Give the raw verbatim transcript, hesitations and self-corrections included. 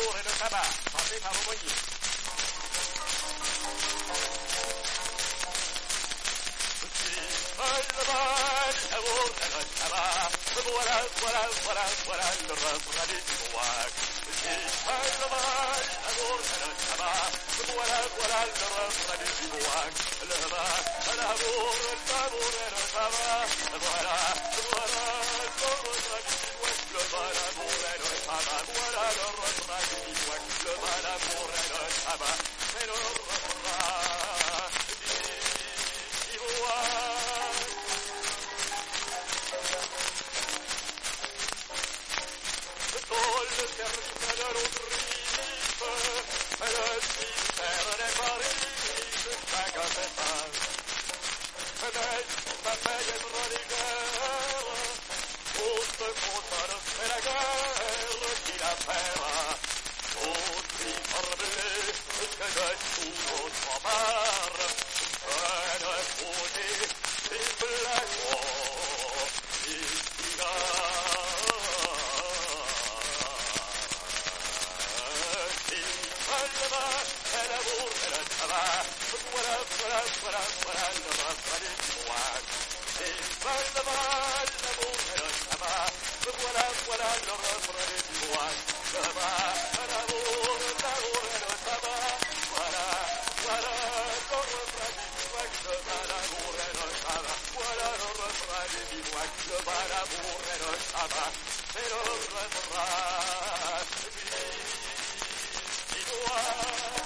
l'amour et le tabac, chanté par Aumônier. Le mal, l'amour et le tabac, voilà, voilà, voilà, voilà le refrain du bivouac. Le mal, l'amour et le tabac, voilà, voilà le refrain du bivouac. Le mal, l'amour, l'amour et le tabac, voilà, voilà le refrain du bivouac. Le mal, l'amour et le tabac, voilà le refrain du bivouac. Le mal, l'amour et le tabac, c'est le refrain du bivouac. Le cercle de l'autre rive, le cimetière des Paris, chacun fait face. Mais ça fait être légère, autre console fait la guerre qui la paiera. Aussi parblé que de tout notre part, un côté, c'est blaguant, ici là. Et l'amour et le tabac, voilà, voilà, voilà, voilà le refrain du bivouac. Et le mal, l'amour et le tabac, voilà, voilà le refrain du bivouac. Le mal, l'amour, l'amour et le tabac, voilà, voilà le refrain du bivouac. Le mal, l'amour et le tabac, voilà le refrain du bivouac. Le mal, l'amour et le tabac, c'est le refrain du bivouac.